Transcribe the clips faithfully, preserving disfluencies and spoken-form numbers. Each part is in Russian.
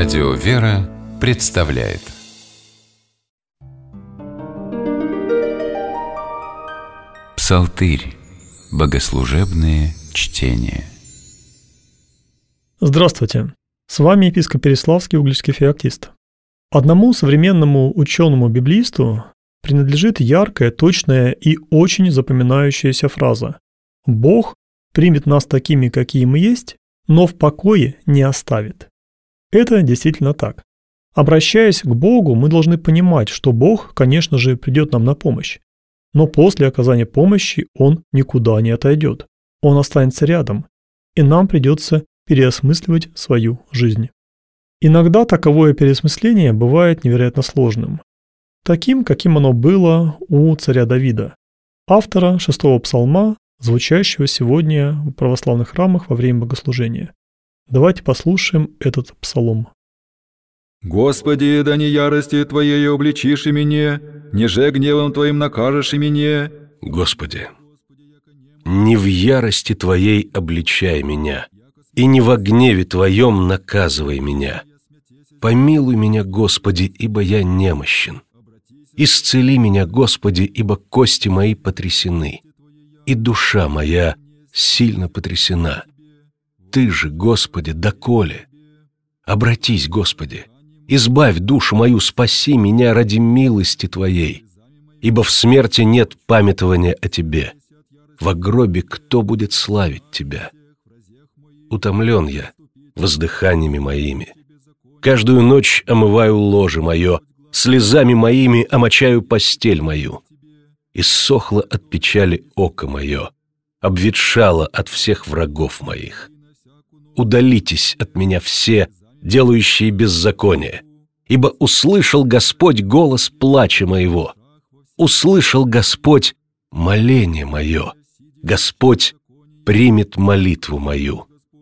Радио «Вера» представляет Псалтырь. Богослужебные чтения. Здравствуйте! С вами епископ Переславский, угличский феоктист. Одному современному ученому-библеисту принадлежит яркая, точная и очень запоминающаяся фраза: «Бог примет нас такими, какие мы есть, но в покое не оставит». Это действительно так. Обращаясь к Богу, мы должны понимать, что Бог, конечно же, придет нам на помощь. Но после оказания помощи Он никуда не отойдет. Он останется рядом, и нам придется переосмысливать свою жизнь. Иногда таковое переосмысление бывает невероятно сложным. Таким, каким оно было у царя Давида, автора шестого псалма, звучащего сегодня в православных храмах во время богослужения. Давайте послушаем этот псалом. «Господи, да не ярости Твоей обличишь и меня, неже гневом Твоим накажешь и меня». Господи, не в ярости Твоей обличай меня, и не во гневе Твоем наказывай меня. Помилуй меня, Господи, ибо я немощен. Исцели меня, Господи, ибо кости мои потрясены, и душа моя сильно потрясена. Ты же, Господи, доколе? Обратись, Господи, избавь душу мою, спаси меня ради милости Твоей, ибо в смерти нет памятования о Тебе. Во гробе кто будет славить Тебя? Утомлен я воздыханиями моими. Каждую ночь омываю ложе мое, слезами моими омочаю постель мою. Иссохло от печали око мое, обветшало от всех врагов моих. Удалитесь от меня все, делающие беззаконие, ибо услышал Господь голос плача моего. Услышал Господь моление мое. Господь примет молитву мою.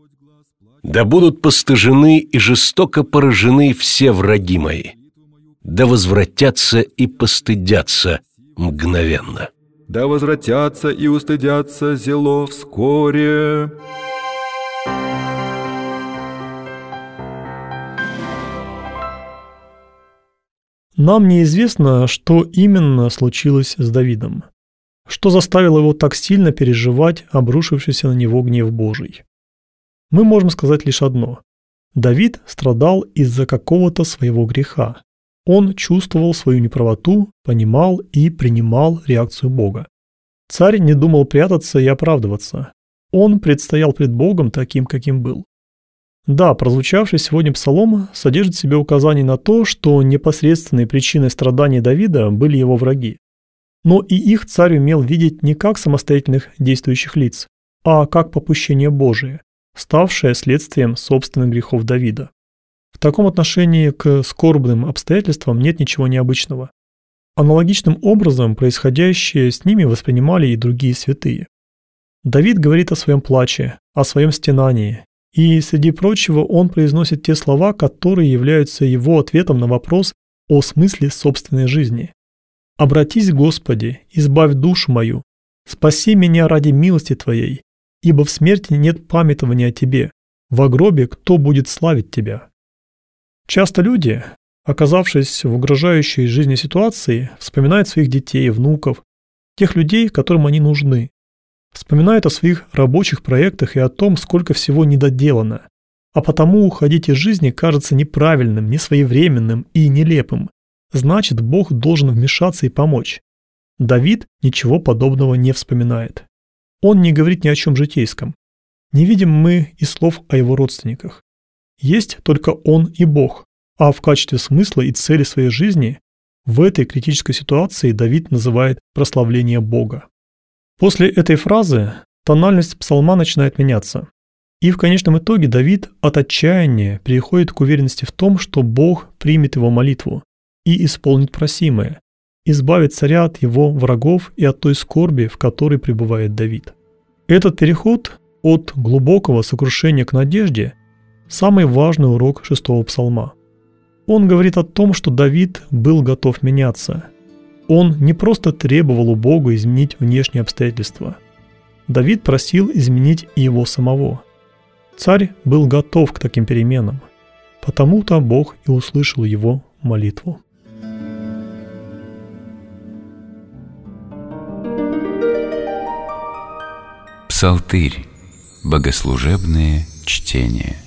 Да будут постыжены и жестоко поражены все враги мои. Да возвратятся и постыдятся мгновенно. Да возвратятся и устыдятся зело вскоре. Нам неизвестно, что именно случилось с Давидом, что заставило его так сильно переживать обрушившийся на него гнев Божий. Мы можем сказать лишь одно: Давид страдал из-за какого-то своего греха. Он чувствовал свою неправоту, понимал и принимал реакцию Бога. Царь не думал прятаться и оправдываться. Он предстоял пред Богом таким, каким был. Да, прозвучавший сегодня псалом содержит в себе указание на то, что непосредственной причиной страданий Давида были его враги. Но и их царь умел видеть не как самостоятельных действующих лиц, а как попущение Божие, ставшее следствием собственных грехов Давида. В таком отношении к скорбным обстоятельствам нет ничего необычного. Аналогичным образом происходящее с ними воспринимали и другие святые. Давид говорит о своем плаче, о своем стенании, и, среди прочего, он произносит те слова, которые являются его ответом на вопрос о смысле собственной жизни. «Обратись, Господи, избавь душу мою, спаси меня ради милости Твоей, ибо в смерти нет памятования о Тебе, во гробе кто будет славить Тебя». Часто люди, оказавшись в угрожающей жизни ситуации, вспоминают своих детей, внуков, тех людей, которым они нужны. Вспоминают о своих рабочих проектах и о том, сколько всего недоделано. А потому уходить из жизни кажется неправильным, несвоевременным и нелепым. Значит, Бог должен вмешаться и помочь. Давид ничего подобного не вспоминает. Он не говорит ни о чем житейском. Не видим мы и слов о его родственниках. Есть только он и Бог, а в качестве смысла и цели своей жизни в этой критической ситуации Давид называет прославление Бога. После этой фразы тональность псалма начинает меняться. И в конечном итоге Давид от отчаяния переходит к уверенности в том, что Бог примет его молитву и исполнит просимое, избавит царя от его врагов и от той скорби, в которой пребывает Давид. Этот переход от глубокого сокрушения к надежде – самый важный урок шестого псалма. Он говорит о том, что Давид был готов меняться. Он не просто требовал у Бога изменить внешние обстоятельства. Давид просил изменить и его самого. Царь был готов к таким переменам. Потому-то Бог и услышал его молитву. Псалтырь. Богослужебные чтения.